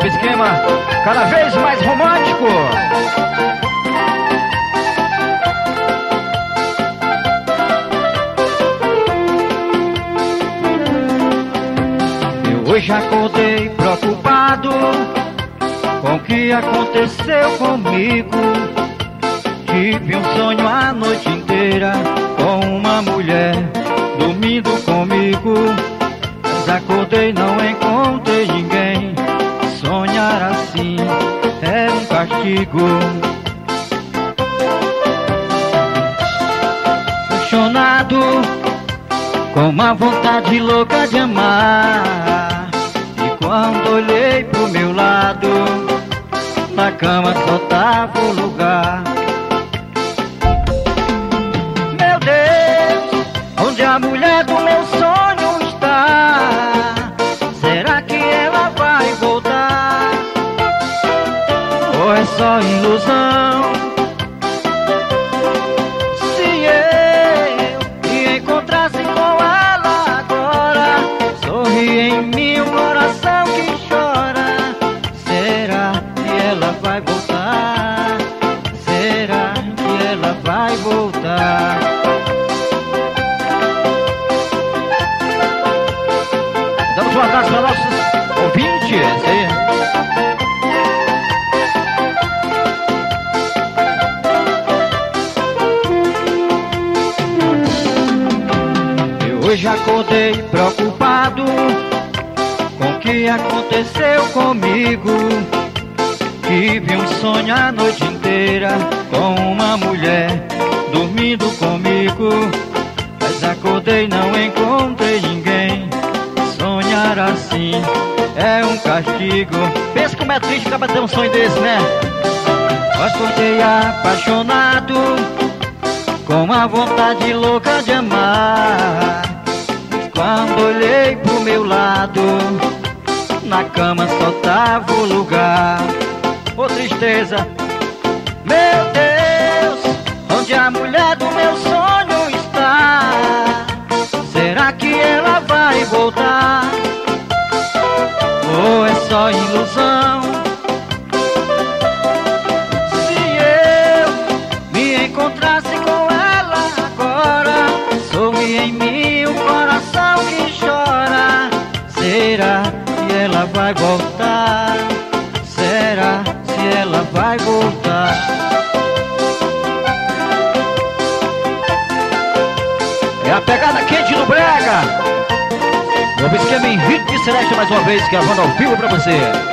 novo esquema, cada vez mais romântico. Eu hoje acordei preocupado com o que aconteceu comigo. Tive um sonho a noite inteira com uma mulher dormindo comigo. Mas acordei, não encontrei ninguém. Sonhar assim é um castigo. Apaixonado, com uma vontade louca de amar. E quando olhei pro meu lado, na cama só tava o lugar. Meu Deus, onde a mulher do meu sonho está? Será que ela vai voltar? Ou é só ilusão? Se eu me encontrasse com ela agora, sorri em mim o coração que chora. Será que ela vai voltar? Será que ela vai voltar? Damos um abraço para nossos ouvintes aí. Eu hoje acordei preocupado com o que aconteceu comigo. Tive um sonho a noite inteira com uma mulher dormindo comigo. Mas acordei, não encontrei ninguém. Sonhar assim é um castigo. Pensa como é triste acabar tendo um sonho desse, né? Acordei apaixonado, com uma vontade louca de amar. Quando olhei pro meu lado, na cama só tava o lugar. Ô tristeza, meu Deus, onde a mulher do meu sonho está? Será que ela vai voltar? Ou é só ilusão? Se eu me encontrasse com ela agora, sorri em mim o coração que chora. Será que ela vai voltar? Será se ela vai voltar? É a pegada quente no brega. Novo esquema em ritmo de celeste mais uma vez, gravando ao vivo pra você.